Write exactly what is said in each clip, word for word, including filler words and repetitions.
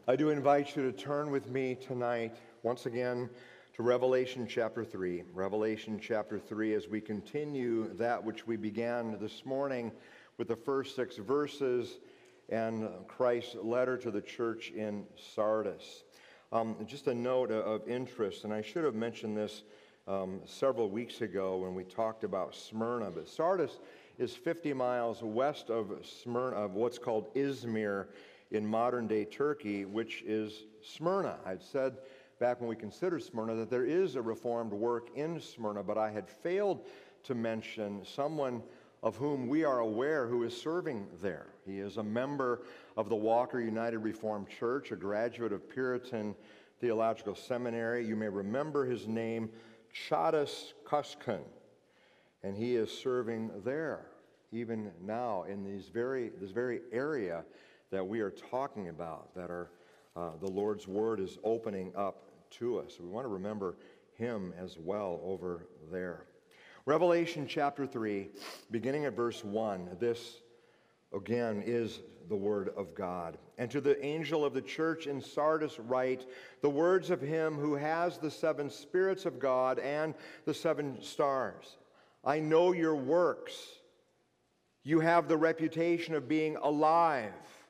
I do invite you to turn with me tonight, once again, to Revelation chapter three. Revelation chapter three, as we continue that which we began this morning with the first six verses and Christ's letter to the church in Sardis. Um, just a note of interest, and I should have mentioned this um, several weeks ago when we talked about Smyrna, but Sardis is fifty miles west of Smyrna, of what's called Izmir in modern-day Turkey, which is Smyrna. I'd said back when we considered Smyrna that there is a Reformed work in Smyrna, but I had failed to mention someone of whom we are aware who is serving there. He is a member of the Walker United Reformed Church, a graduate of Puritan Theological Seminary. You may remember his name, Chadas Kuskun, and he is serving there even now in these very, this very area that we are talking about, that are, uh, the Lord's Word is opening up to us. We want to remember him as well over there. Revelation chapter three, beginning at verse one, this again is the Word of God. And to the angel of the church in Sardis write, the words of him who has the seven spirits of God and the seven stars. I know your works. You have the reputation of being alive,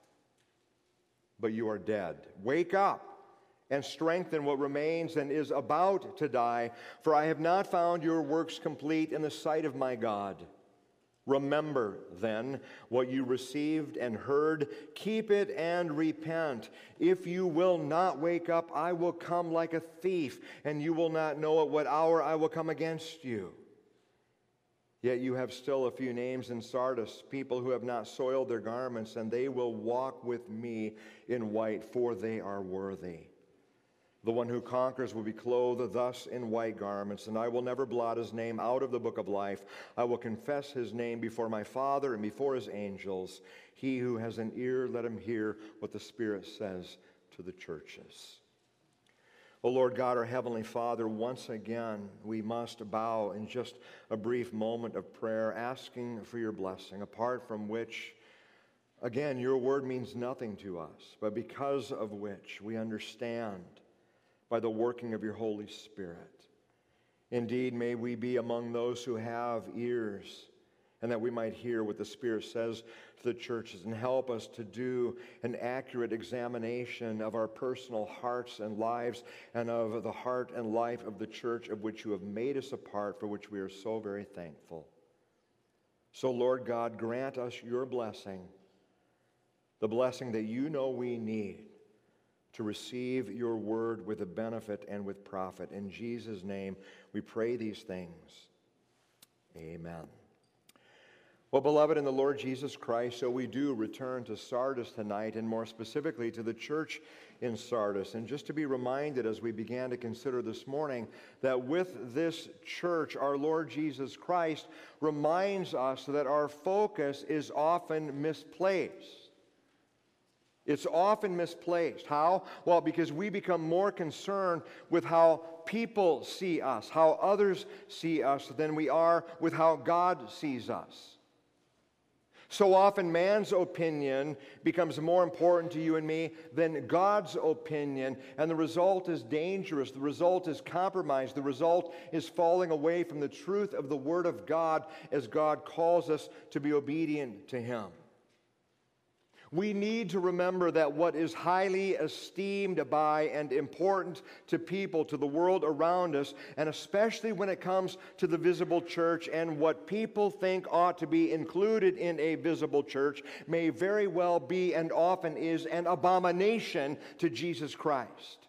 but you are dead. Wake up and strengthen what remains and is about to die, for I have not found your works complete in the sight of my God. Remember, then, what you received and heard. Keep it and repent. If you will not wake up, I will come like a thief, and you will not know at what hour I will come against you. Yet you have still a few names in Sardis, people who have not soiled their garments, and they will walk with me in white, for they are worthy. The one who conquers will be clothed thus in white garments, and I will never blot his name out of the book of life. I will confess his name before my Father and before his angels. He who has an ear, let him hear what the Spirit says to the churches. O Lord God, our Heavenly Father, once again we must bow in just a brief moment of prayer, asking for your blessing, apart from which, again, your word means nothing to us, but because of which we understand by the working of your Holy Spirit. Indeed, may we be among those who have ears, and that we might hear what the Spirit says to the churches, and help us to do an accurate examination of our personal hearts and lives, and of the heart and life of the church of which you have made us a part, for which we are so very thankful. So, Lord God, grant us your blessing, the blessing that you know we need to receive your word with a benefit and with profit. In Jesus' name, we pray these things. Amen. Well, beloved in the Lord Jesus Christ, so we do return to Sardis tonight, and more specifically to the church in Sardis. And just to be reminded as we began to consider this morning, that with this church, our Lord Jesus Christ reminds us that our focus is often misplaced. It's often misplaced. How? Well, because we become more concerned with how people see us, how others see us, than we are with how God sees us. So often man's opinion becomes more important to you and me than God's opinion, and the result is dangerous. The result is compromise. The result is falling away from the truth of the Word of God as God calls us to be obedient to Him. We need to remember that what is highly esteemed by and important to people, to the world around us, and especially when it comes to the visible church, and what people think ought to be included in a visible church, may very well be and often is an abomination to Jesus Christ.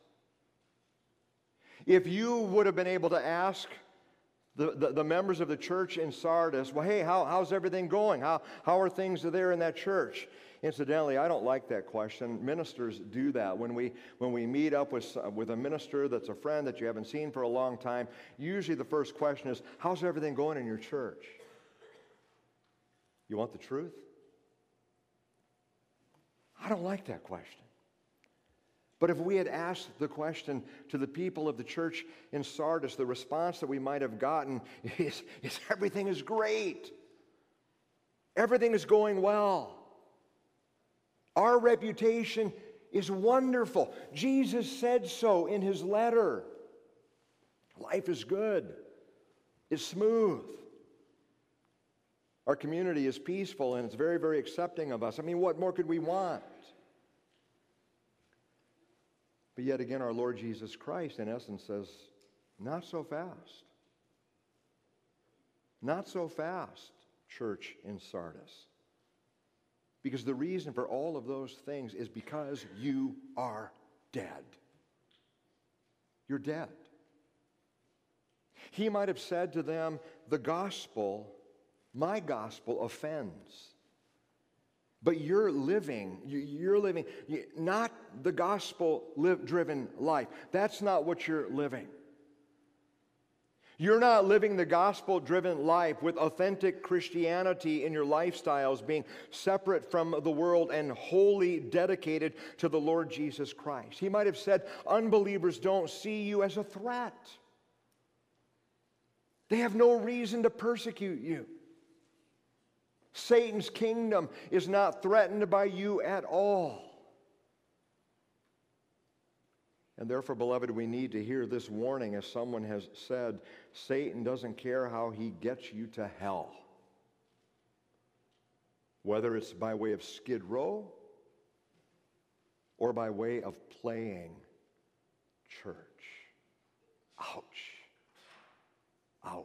If you would have been able to ask The, the, the members of the church in Sardis, well, hey, how, how's everything going? How, how are things there in that church? Incidentally, I don't like that question. Ministers do that. When we, when we meet up with, with a minister that's a friend that you haven't seen for a long time, usually the first question is, how's everything going in your church? You want the truth? I don't like that question. But if we had asked the question to the people of the church in Sardis, the response that we might have gotten is, is everything is great. Everything is going well. Our reputation is wonderful. Jesus said so in his letter. Life is good. It's smooth. Our community is peaceful and it's very, very accepting of us. I mean, what more could we want? But yet again, our Lord Jesus Christ, in essence, says, not so fast. Not so fast, church in Sardis. Because the reason for all of those things is because you are dead. You're dead. He might have said to them, the gospel, my gospel offends. But you're living, you're living, not the gospel-driven life. That's not what you're living. You're not living the gospel-driven life with authentic Christianity in your lifestyles, being separate from the world and wholly dedicated to the Lord Jesus Christ. He might have said, unbelievers don't see you as a threat. They have no reason to persecute you. Satan's kingdom is not threatened by you at all. And therefore, beloved, we need to hear this warning, as someone has said, Satan doesn't care how he gets you to hell. Whether it's by way of Skid Row or by way of playing church. Ouch. Ouch.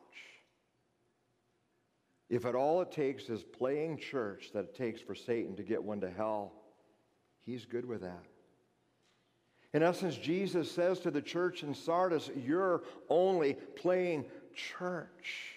If at all it takes is playing church that it takes for Satan to get one to hell, he's good with that. In essence, Jesus says to the church in Sardis, you're only playing church.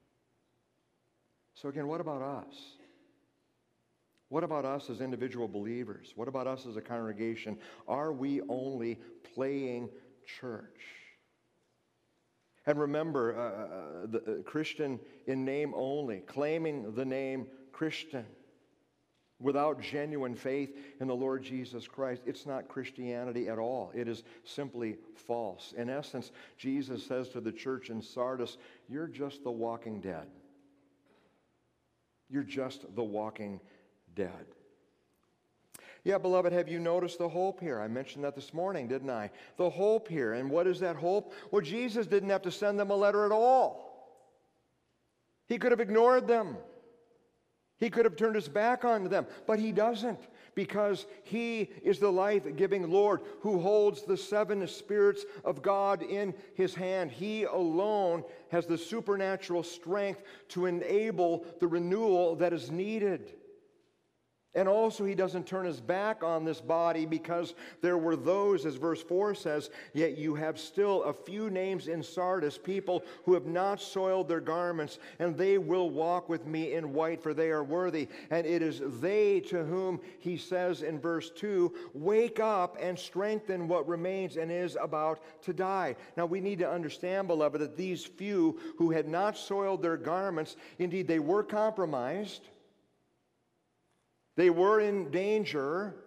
So again, what about us? What about us as individual believers? What about us as a congregation? Are we only playing church? And remember, uh, the uh, Christian in name only, claiming the name Christian, without genuine faith in the Lord Jesus Christ, it's not Christianity at all. It is simply false. In essence, Jesus says to the church in Sardis, you're just the walking dead. You're just the walking dead. Yeah, beloved, have you noticed the hope here? I mentioned that this morning, didn't I? The hope here. And what is that hope? Well, Jesus didn't have to send them a letter at all. He could have ignored them. He could have turned his back on them, but he doesn't, because he is the life-giving Lord who holds the seven spirits of God in his hand. He alone has the supernatural strength to enable the renewal that is needed. And also, he doesn't turn his back on this body, because there were those, as verse four says, yet you have still a few names in Sardis, people who have not soiled their garments, and they will walk with me in white, for they are worthy. And it is they to whom he says in verse two, wake up and strengthen what remains and is about to die. Now, we need to understand, beloved, that these few who had not soiled their garments, indeed, they were compromised. They were in danger.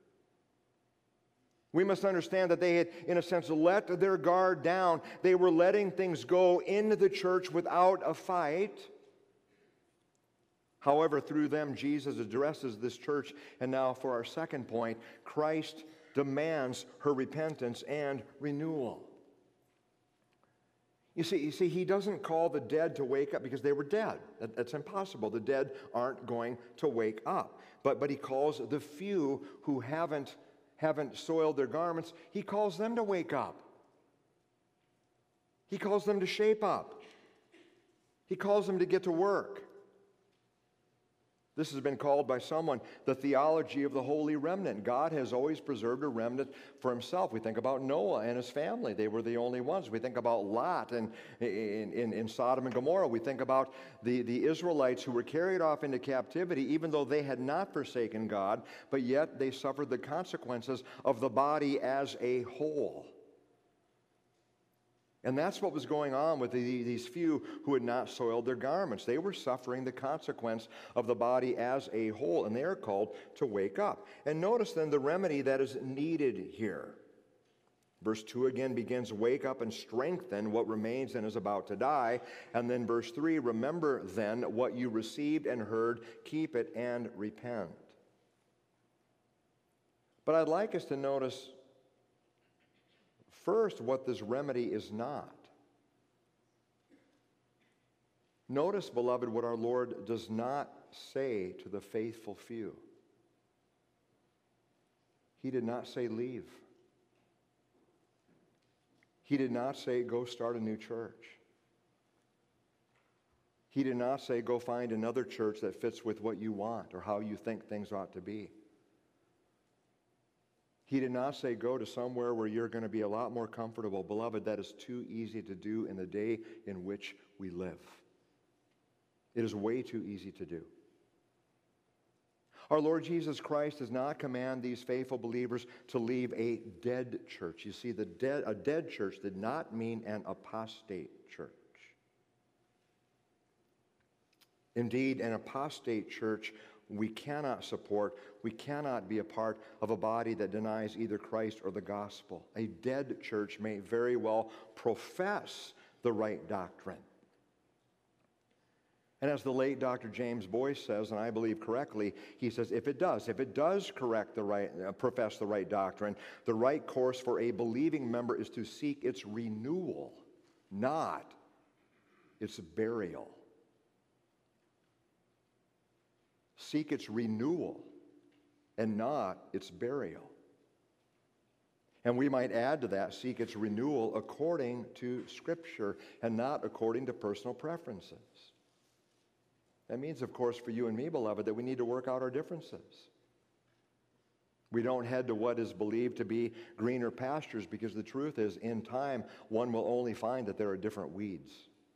We must understand that they had, in a sense, let their guard down. They were letting things go into the church without a fight. However, through them, Jesus addresses this church. And now for our second point, Christ demands her repentance and renewal. You see, you see, he doesn't call the dead to wake up because they were dead. That, that's impossible. The dead aren't going to wake up. But, but he calls the few who haven't, haven't soiled their garments, he calls them to wake up. He calls them to shape up. He calls them to get to work. This has been called by someone the theology of the holy remnant. God has always preserved a remnant for himself. We think about Noah and his family. They were the only ones. We think about Lot and in, in, in Sodom and Gomorrah. We think about the, the Israelites who were carried off into captivity, even though they had not forsaken God, but yet they suffered the consequences of the body as a whole. And that's what was going on with the, these few who had not soiled their garments. They were suffering the consequence of the body as a whole, and they are called to wake up. And notice then the remedy that is needed here. Verse two again begins, wake up and strengthen what remains and is about to die. And then verse three, remember then what you received and heard, keep it and repent. But I'd like us to notice first what this remedy is not. Notice, beloved, what our Lord does not say to the faithful few. He did not say leave. He did not say go start a new church. He did not say go find another church that fits with what you want or how you think things ought to be. He did not say go to somewhere where you're going to be a lot more comfortable. Beloved, that is too easy to do in the day in which we live. It is way too easy to do. Our Lord Jesus Christ does not command these faithful believers to leave a dead church. You see, the dead, a dead church did not mean an apostate church. Indeed, an apostate church we cannot support. We cannot be a part of a body that denies either Christ or the gospel. A dead church may very well profess the right doctrine. And as the late Doctor James Boyce says, and I believe correctly, he says, if it does, if it does correct the right, uh, profess the right doctrine, the right course for a believing member is to seek its renewal, not its burial. Seek its renewal and not its burial. And we might add to that, seek its renewal according to Scripture and not according to personal preferences. That means, of course, for you and me, beloved, that we need to work out our differences. We don't head to what is believed to be greener pastures, because the truth is, in time, one will only find that there are different weeds.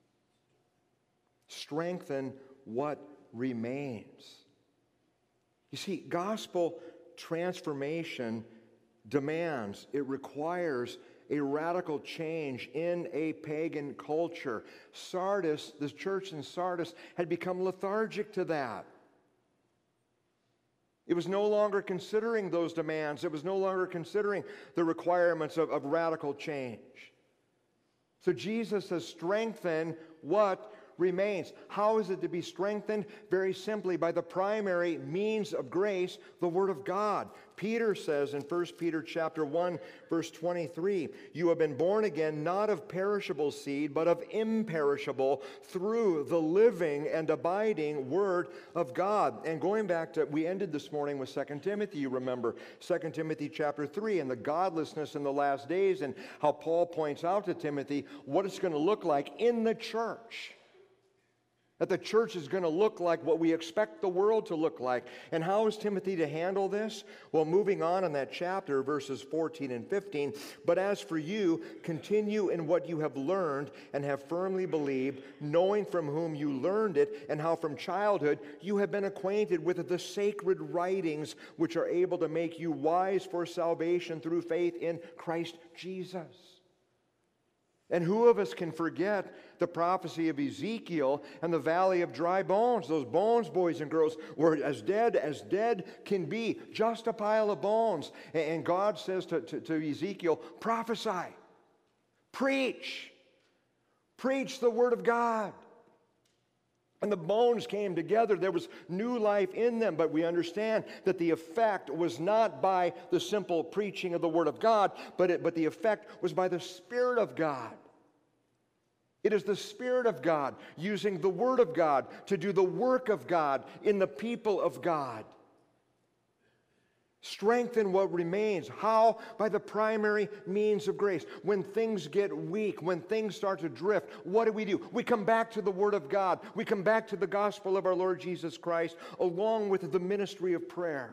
Strengthen what remains. You see, gospel transformation demands, it requires a radical change in a pagan culture. Sardis, the church in Sardis, had become lethargic to that. It was no longer considering those demands. It was no longer considering the requirements of, of radical change. So Jesus says, strengthen what remains. How is it to be strengthened? Very simply, by the primary means of grace, the Word of God. Peter says in First Peter chapter one, verse twenty-three, you have been born again, not of perishable seed, but of imperishable, through the living and abiding Word of God. And going back to, we ended this morning with Second Timothy, you remember, Second Timothy chapter three, and the godlessness in the last days, and how Paul points out to Timothy what it's going to look like in the church. That the church is going to look like what we expect the world to look like. And how is Timothy to handle this? Well, moving on in that chapter, verses fourteen and fifteen, but as for you, continue in what you have learned and have firmly believed, knowing from whom you learned it, and how from childhood you have been acquainted with the sacred writings, which are able to make you wise for salvation through faith in Christ Jesus. And who of us can forget the prophecy of Ezekiel and the valley of dry bones? Those bones, boys and girls, were as dead as dead can be, just a pile of bones. And God says to, to, to Ezekiel, prophesy, preach, preach the word of God. And the bones came together. There was new life in them. But we understand that the effect was not by the simple preaching of the Word of God, but, it, but the effect was by the Spirit of God. It is the Spirit of God using the Word of God to do the work of God in the people of God. Strengthen what remains. How? By the primary means of grace. When things get weak, when things start to drift, what do we do? We come back to the Word of God. We come back to the gospel of our Lord Jesus Christ, along with the ministry of prayer.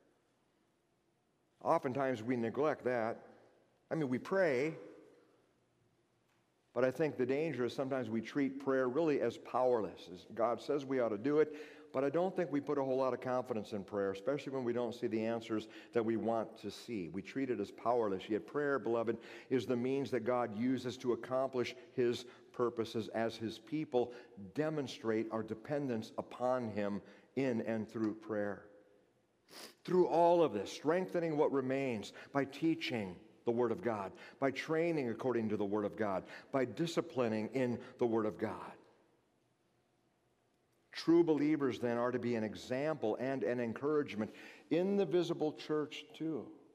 Oftentimes we neglect that. I mean, we pray, but I think the danger is sometimes we treat prayer really as powerless. As God says we ought to do it, but I don't think we put a whole lot of confidence in prayer, especially when we don't see the answers that we want to see. We treat it as powerless. Yet prayer, beloved, is the means that God uses to accomplish His purposes as His people demonstrate our dependence upon Him in and through prayer. Through all of this, strengthening what remains by teaching the Word of God, by training according to the Word of God, by disciplining in the Word of God. True believers then are to be an example and an encouragement in the visible church too.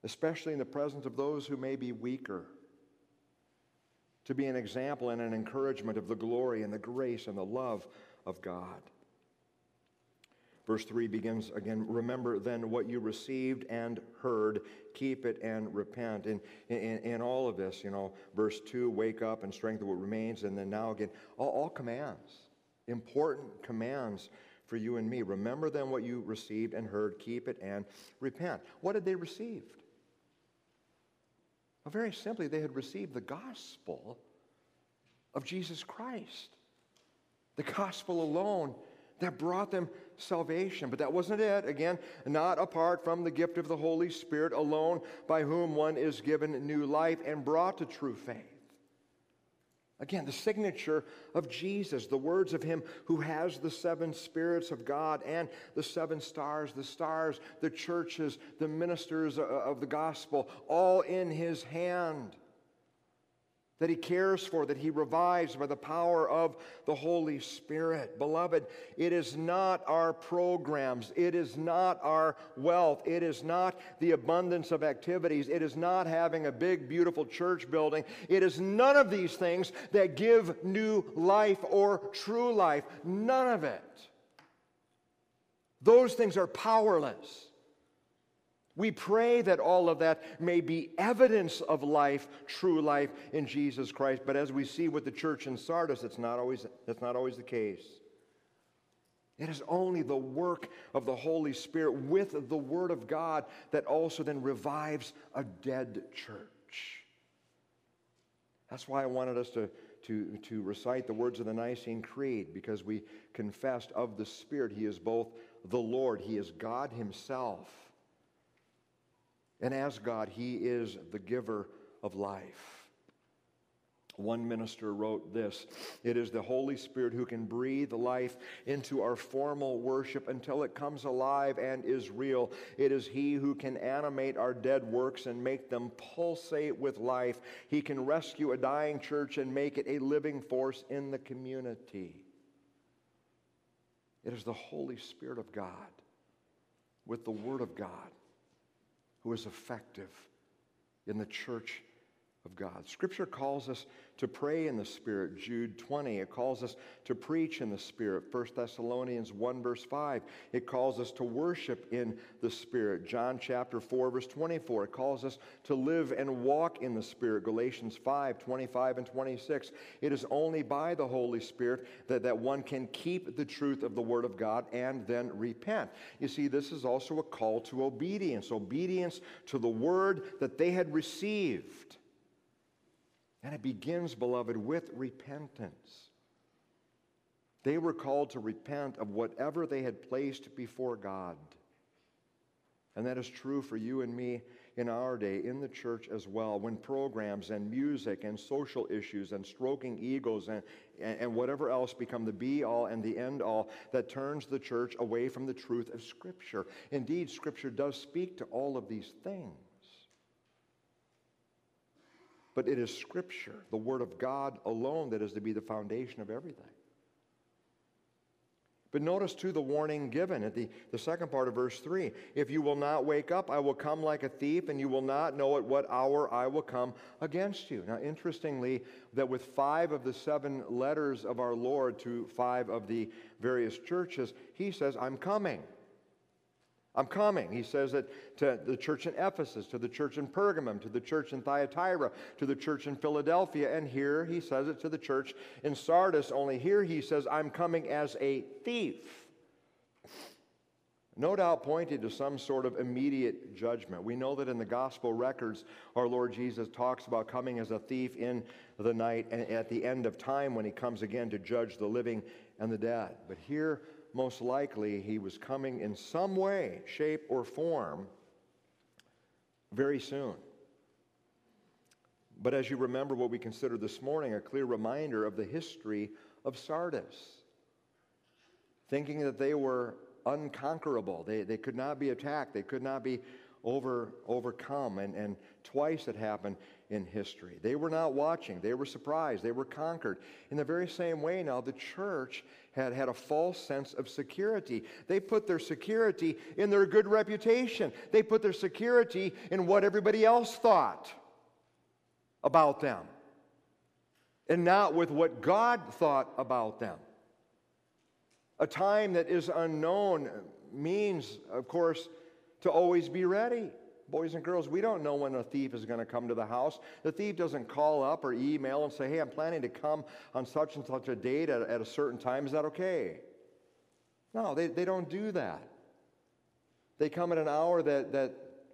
especially in the presence of those who may be weaker, to be an example and an encouragement of the glory and the grace and the love of God. Verse three begins again, remember then what you received and heard, keep it and repent. And in, in all of this, you know, verse two, wake up and strengthen what remains. And then now again, all, all commands, important commands for you and me. Remember then what you received and heard, keep it and repent. What had they received? Well, very simply, they had received the gospel of Jesus Christ. The gospel alone that brought them salvation. But that wasn't it. Again, not apart from the gift of the Holy Spirit alone, by whom one is given new life and brought to true faith. Again, the signature of Jesus, the words of him who has the seven spirits of God and the seven stars, the stars, the churches, the ministers of the gospel, all in his hand, that he cares for, that he revives by the power of the Holy Spirit. Beloved, it is not our programs, it is not our wealth, it is not the abundance of activities, it is not having a big, beautiful church building. It is none of these things that give new life or true life. None of it. Those things are powerless. We pray that all of that may be evidence of life, true life in Jesus Christ. But as we see with the church in Sardis, it's not always, that's not always the case. It is only the work of the Holy Spirit with the Word of God that also then revives a dead church. That's why I wanted us to, to, to recite the words of the Nicene Creed, because we confessed of the Spirit. He is both the Lord, He is God Himself. And as God, He is the giver of life. One minister wrote this: it is the Holy Spirit who can breathe life into our formal worship until it comes alive and is real. It is He who can animate our dead works and make them pulsate with life. He can rescue a dying church and make it a living force in the community. It is the Holy Spirit of God with the Word of God who is effective in the church of God. Scripture calls us to pray in the Spirit, Jude twenty. It calls us to preach in the Spirit, First Thessalonians one verse five. It calls us to worship in the Spirit, John chapter four verse twenty-four. It calls us to live and walk in the Spirit, Galatians five twenty-five and twenty-six. It is only by the Holy Spirit that, that one can keep the truth of the Word of God and then repent. You see, this is also a call to obedience, obedience to the Word that they had received. And it begins, beloved, with repentance. They were called to repent of whatever they had placed before God. And that is true for you and me in our day, in the church as well, when programs and music and social issues and stroking egos and, and whatever else become the be-all and the end-all that turns the church away from the truth of Scripture. Indeed, Scripture does speak to all of these things. But it is Scripture, the Word of God alone, that is to be the foundation of everything. But notice, too, the warning given at the, the second part of verse three. If you will not wake up, I will come like a thief, and you will not know at what hour I will come against you. Now, interestingly, that with five of the seven letters of our Lord to five of the various churches, He says, I'm coming. I'm coming. He says it to the church in Ephesus, to the church in Pergamum, to the church in Thyatira, to the church in Philadelphia, and here he says it to the church in Sardis, only here he says, I'm coming as a thief. No doubt pointing to some sort of immediate judgment. We know that in the gospel records, our Lord Jesus talks about coming as a thief in the night and at the end of time when he comes again to judge the living and the dead. But here, most likely, he was coming in some way, shape, or form very soon. But as you remember what we considered this morning, a clear reminder of the history of Sardis, thinking that they were unconquerable. They, they could not be attacked. They could not be over, overcome. And, and twice it happened in history. They were not watching. They were surprised. They were conquered. In the very same way now, the church had had a false sense of security. They put their security in their good reputation. They put their security in what everybody else thought about them, and not with what God thought about them. A time that is unknown means, of course, to always be ready. Boys and girls, we don't know when a thief is going to come to the house. The thief doesn't call up or email and say, hey, I'm planning to come on such and such a date at, at a certain time. Is that okay? No, they, they don't do that. They come at an hour that, that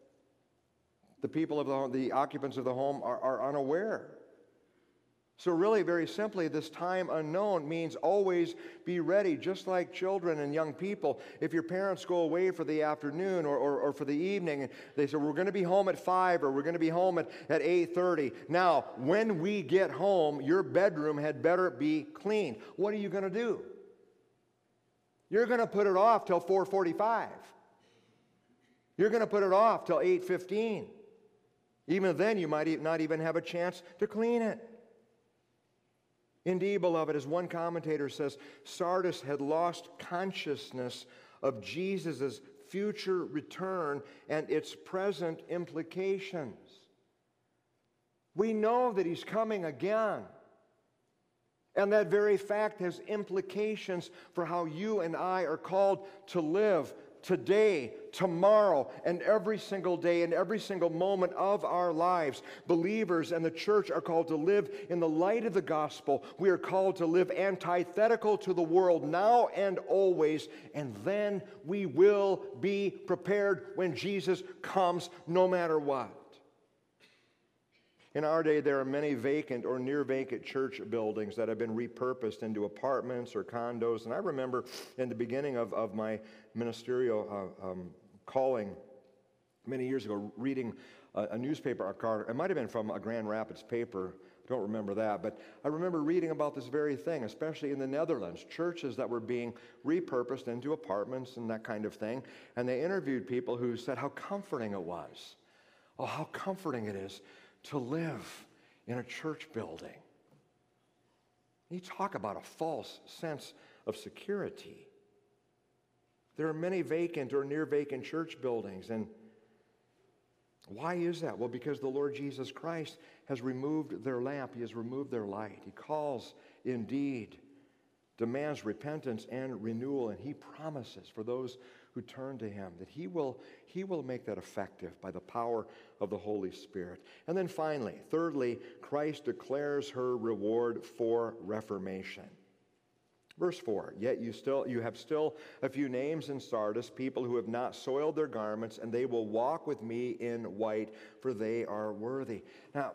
the people of the home, the occupants of the home are, are unaware. So really, very simply, this time unknown means always be ready, just like children and young people. If your parents go away for the afternoon or, or, or for the evening, and they say, we're going to be home at five or we're going to be home at, at eight thirty. Now, when we get home, your bedroom had better be clean. What are you going to do? You're going to put it off till four forty-five. You're going to put it off till eight fifteen. Even then, you might not even have a chance to clean it. Indeed, beloved, as one commentator says, Sardis had lost consciousness of Jesus' future return and its present implications. We know that he's coming again. And that very fact has implications for how you and I are called to live today, tomorrow, and every single day and every single moment of our lives. Believers and the church are called to live in the light of the gospel. We are called to live antithetical to the world now and always, and then we will be prepared when Jesus comes, no matter what. In our day, there are many vacant or near vacant church buildings that have been repurposed into apartments or condos. And I remember in the beginning of, of my ministerial uh, um, calling many years ago, reading a, a newspaper article. It might have been from a Grand Rapids paper. I don't remember that. But I remember reading about this very thing, especially in the Netherlands, churches that were being repurposed into apartments and that kind of thing. And they interviewed people who said how comforting it was. Oh, how comforting it is to live in a church building. You talk about a false sense of security. There are many vacant or near vacant church buildings. And why is that? Well, because the Lord Jesus Christ has removed their lamp. He has removed their light. He calls, indeed, demands repentance and renewal. And he promises for those who turn to him that he will, he will make that effective by the power of the Holy Spirit. And then finally, thirdly, Christ declares her reward for reformation. Verse four, yet you still you have still a few names in Sardis, people who have not soiled their garments, and they will walk with me in white, for they are worthy. Now,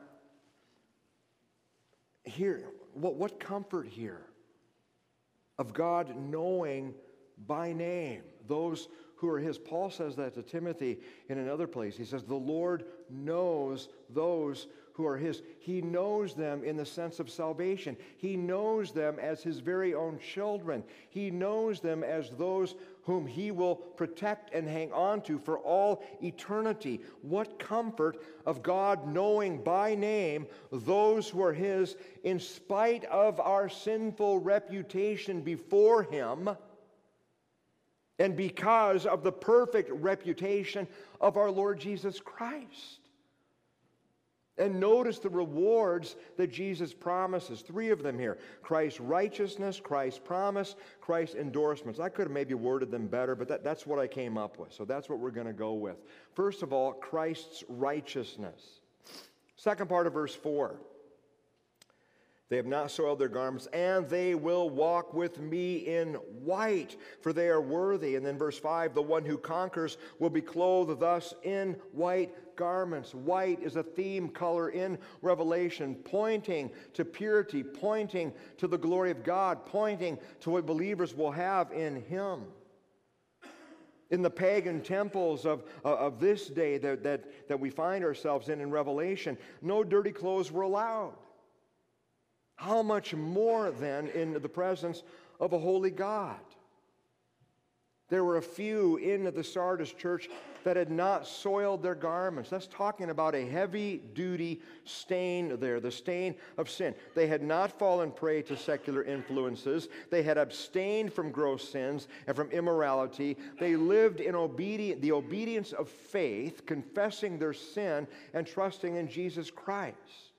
here, what, what comfort here of God knowing by name those who are his. Paul says that to Timothy in another place. He says, the Lord knows those who are his. He knows them in the sense of salvation. He knows them as his very own children. He knows them as those whom he will protect and hang on to for all eternity. What comfort of God knowing by name those who are his in spite of our sinful reputation before him, and because of the perfect reputation of our Lord Jesus Christ. And notice the rewards that Jesus promises. Three of them here. Christ's righteousness, Christ's promise, Christ's endorsements. I could have maybe worded them better, but that, that's what I came up with. So that's what we're going to go with. First of all, Christ's righteousness. Second part of verse four. They have not soiled their garments, and they will walk with me in white, for they are worthy. And then verse five, the one who conquers will be clothed thus in white garments. White is a theme color in Revelation, pointing to purity, pointing to the glory of God, pointing to what believers will have in him. In the pagan temples of, uh, of this day that, that, that we find ourselves in in Revelation, no dirty clothes were allowed. How much more then in the presence of a holy God? There were a few in the Sardis church that had not soiled their garments. That's talking about a heavy-duty stain there, the stain of sin. They had not fallen prey to secular influences. They had abstained from gross sins and from immorality. They lived in obedi- the obedience of faith, confessing their sin and trusting in Jesus Christ.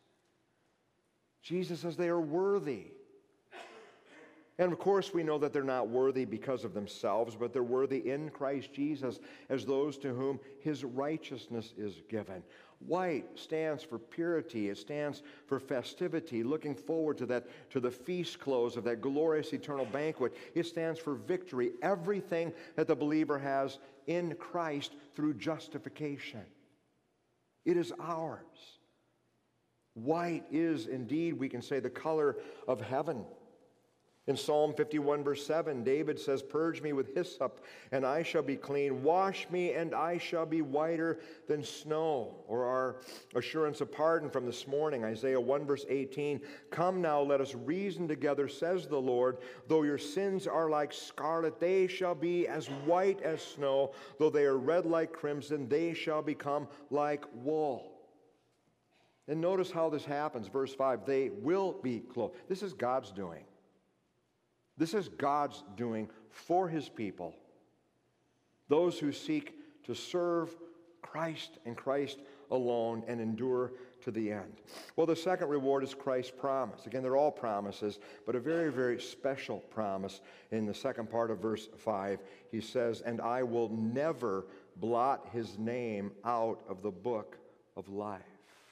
Jesus says they are worthy. And of course, we know that they're not worthy because of themselves, but they're worthy in Christ Jesus as those to whom his righteousness is given. White stands for purity. It stands for festivity, looking forward to that, to the feast close of that glorious eternal banquet. It stands for victory, everything that the believer has in Christ through justification. It is ours. White is indeed, we can say, the color of heaven. In Psalm fifty-one, verse seven, David says, "Purge me with hyssop, and I shall be clean. Wash me, and I shall be whiter than snow." Or our assurance of pardon from this morning, Isaiah one, verse eighteen, "Come now, let us reason together, says the Lord. Though your sins are like scarlet, they shall be as white as snow. Though they are red like crimson, they shall become like wool." And notice how this happens. Verse five, they will be clothed. This is God's doing. This is God's doing for his people, those who seek to serve Christ and Christ alone and endure to the end. Well, the second reward is Christ's promise. Again, they're all promises, but a very, very special promise. In the second part of verse five, he says, "And I will never blot his name out of the book of life."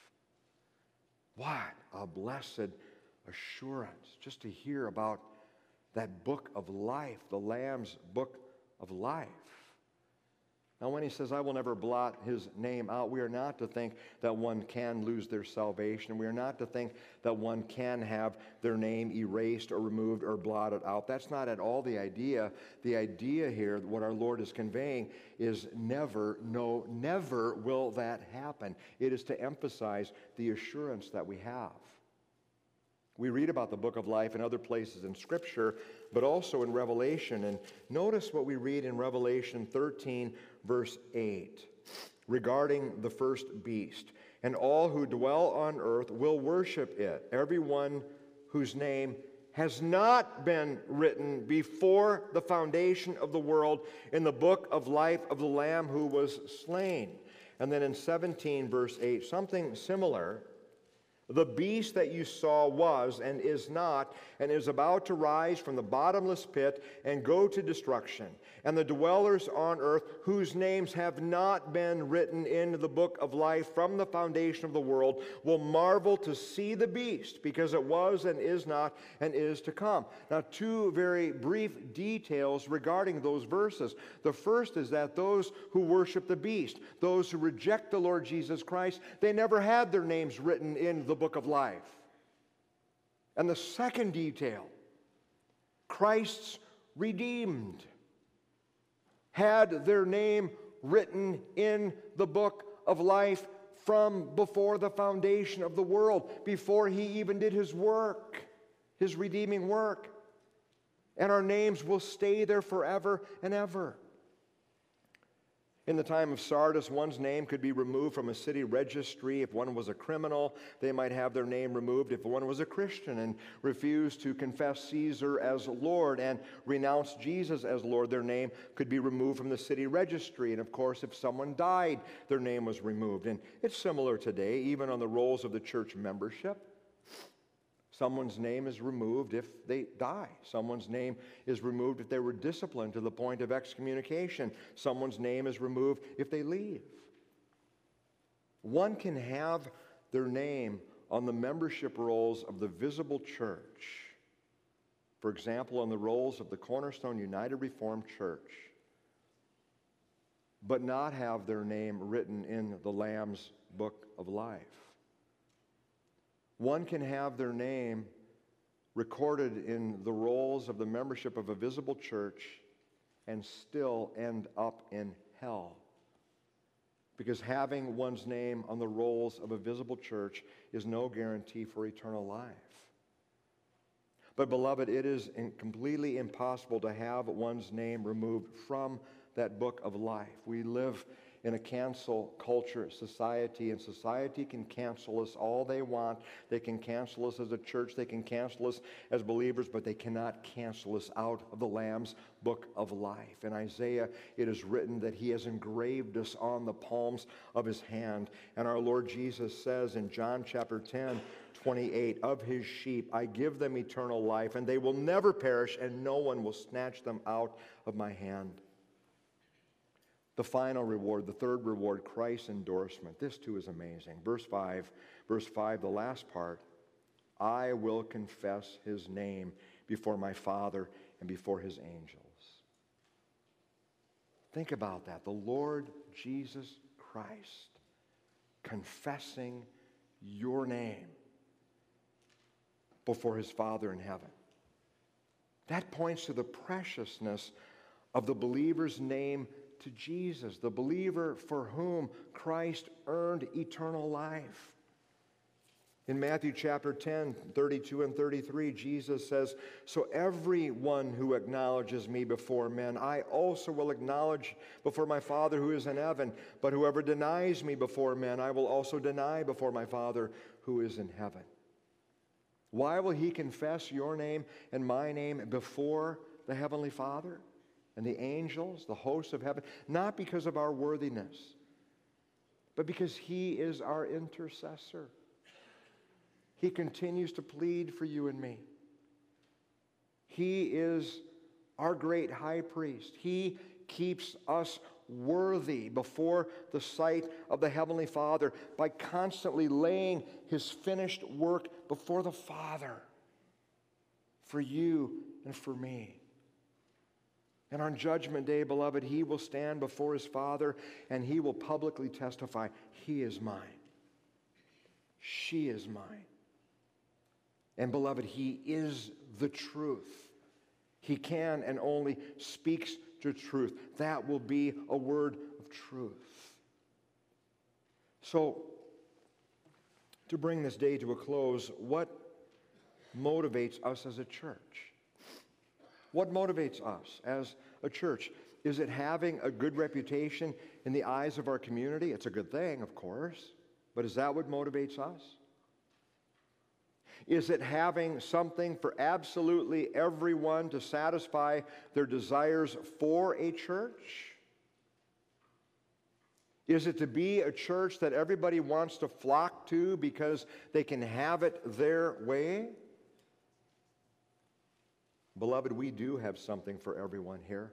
What a blessed assurance just to hear about that book of life, the Lamb's book of life. Now, when he says, "I will never blot his name out," we are not to think that one can lose their salvation. We are not to think that one can have their name erased or removed or blotted out. That's not at all the idea. The idea here, what our Lord is conveying, is never, no, never will that happen. It is to emphasize the assurance that we have. We read about the book of life in other places in Scripture, but also in Revelation. And notice what we read in Revelation thirteen, verse eight, regarding the first beast. "And all who dwell on earth will worship it, everyone whose name has not been written before the foundation of the world in the book of life of the Lamb who was slain." And then in seventeen, verse eight, something similar. "The beast that you saw was and is not, and is about to rise from the bottomless pit and go to destruction. And the dwellers on earth, whose names have not been written in the book of life from the foundation of the world, will marvel to see the beast, because it was and is not and is to come." Now, two very brief details regarding those verses. The first is that those who worship the beast, those who reject the Lord Jesus Christ, they never had their names written in the book of life. And the second detail, Christ's redeemed had their name written in the book of life from before the foundation of the world, before he even did his work, his redeeming work. And our names will stay there forever and ever. In the time of Sardis, one's name could be removed from a city registry. If one was a criminal, they might have their name removed. If one was a Christian and refused to confess Caesar as Lord and renounce Jesus as Lord, their name could be removed from the city registry. And of course, if someone died, their name was removed. And it's similar today, even on the rolls of the church membership. Someone's name is removed if they die. Someone's name is removed if they were disciplined to the point of excommunication. Someone's name is removed if they leave. One can have their name on the membership rolls of the visible church. For example, on the rolls of the Cornerstone United Reformed Church, but not have their name written in the Lamb's book of life. One can have their name recorded in the rolls of the membership of a visible church and still end up in hell. Because having one's name on the rolls of a visible church is no guarantee for eternal life. But beloved, it is in- completely impossible to have one's name removed from that book of life. We live in a cancel culture, society, and society can cancel us all they want. They can cancel us as a church, they can cancel us as believers, but they cannot cancel us out of the Lamb's book of life. In Isaiah, it is written that he has engraved us on the palms of his hand. And our Lord Jesus says in John chapter ten, twenty-eight, of his sheep I give them eternal life, and they will never perish, and no one will snatch them out of my hand. The final reward, the third reward, Christ's endorsement. This too is amazing. Verse five, verse five, the last part. I will confess his name before my Father and before his angels. Think about that. The Lord Jesus Christ confessing your name before his Father in heaven. That points to the preciousness of the believer's name to Jesus, the believer for whom Christ earned eternal life. In Matthew chapter ten, thirty-two and thirty-three, Jesus says, so everyone who acknowledges me before men, I also will acknowledge before my Father who is in heaven. But whoever denies me before men, I will also deny before my Father who is in heaven. Why will he confess your name and my name before the Heavenly Father and the angels, the hosts of heaven? Not because of our worthiness, but because he is our intercessor. He continues to plead for you and me. He is our great high priest. He keeps us worthy before the sight of the Heavenly Father by constantly laying his finished work before the Father for you and for me. And on Judgment Day, beloved, he will stand before his Father and he will publicly testify, he is mine. She is mine. And beloved, he is the truth. He can and only speaks to truth. That will be a word of truth. So, to bring this day to a close, what motivates us as a church? What motivates us as a church? Is it having a good reputation in the eyes of our community? It's a good thing, of course, but is that what motivates us? Is it having something for absolutely everyone to satisfy their desires for a church? Is it to be a church that everybody wants to flock to because they can have it their way? Beloved, we do have something for everyone here.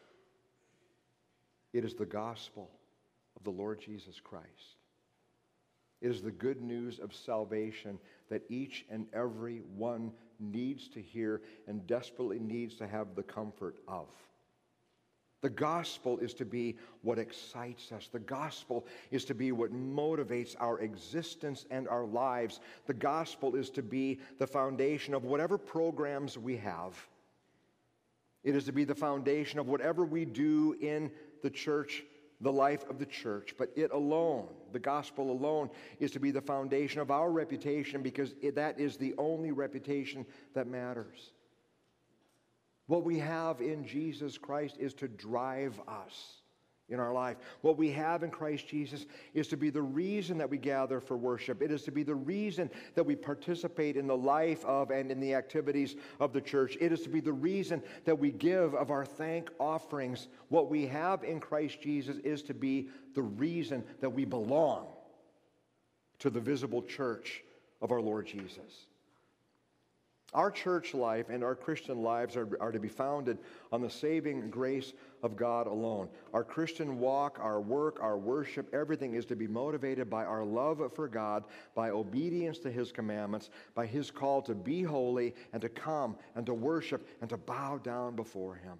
It is the gospel of the Lord Jesus Christ. It is the good news of salvation that each and every one needs to hear and desperately needs to have the comfort of. The gospel is to be what excites us. The gospel is to be what motivates our existence and our lives. The gospel is to be the foundation of whatever programs we have. It is to be the foundation of whatever we do in the church, the life of the church. But it alone, the gospel alone, is to be the foundation of our reputation, because it, that is the only reputation that matters. What we have in Jesus Christ is to drive us in our life. What we have in Christ Jesus is to be the reason that we gather for worship. It is to be the reason that we participate in the life of and in the activities of the church. It is to be the reason that we give of our thank offerings. What we have in Christ Jesus is to be the reason that we belong to the visible church of our Lord Jesus. Our church life and our Christian lives are, are to be founded on the saving grace of God alone. Our Christian walk, our work, our worship, everything is to be motivated by our love for God, by obedience to his commandments, by his call to be holy and to come and to worship and to bow down before him.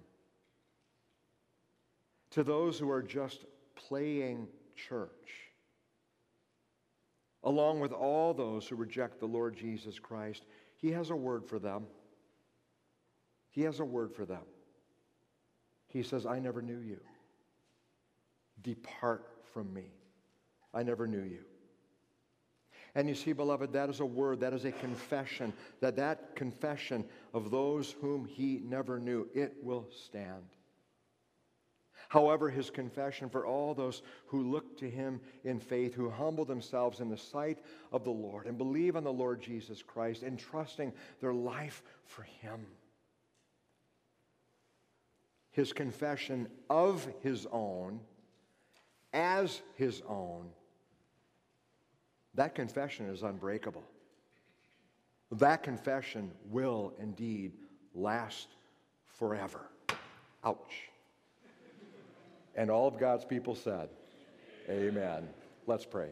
To those who are just playing church, along with all those who reject the Lord Jesus Christ, he has a word for them. He has a word for them. He says, I never knew you. Depart from me. I never knew you. And you see, beloved, that is a word, that is a confession, that that confession of those whom he never knew, it will stand. However, his confession for all those who look to him in faith, who humble themselves in the sight of the Lord and believe on the Lord Jesus Christ, entrusting their life for him. His confession of his own, as his own, that confession is unbreakable. That confession will indeed last forever. Ouch. And all of God's people said, amen. Let's pray.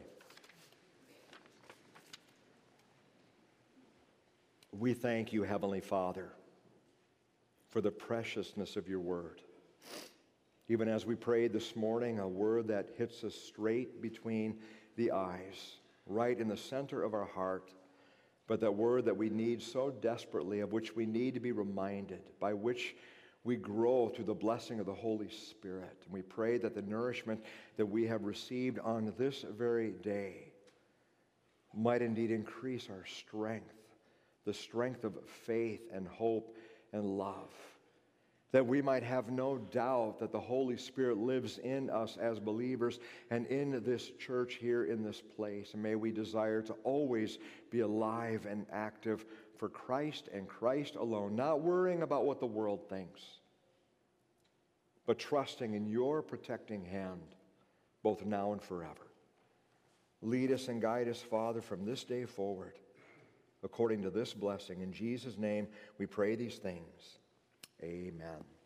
We thank you, Heavenly Father, for the preciousness of your word. Even as we prayed this morning, a word that hits us straight between the eyes, right in the center of our heart, but that word that we need so desperately, of which we need to be reminded, by which we grow through the blessing of the Holy Spirit. And we pray that the nourishment that we have received on this very day might indeed increase our strength, the strength of faith and hope and love, that we might have no doubt that the Holy Spirit lives in us as believers and in this church here in this place. And may we desire to always be alive and active for Christ and Christ alone, not worrying about what the world thinks, but trusting in your protecting hand, both now and forever. Lead us and guide us, Father, from this day forward, according to this blessing. In Jesus' name we pray these things. Amen.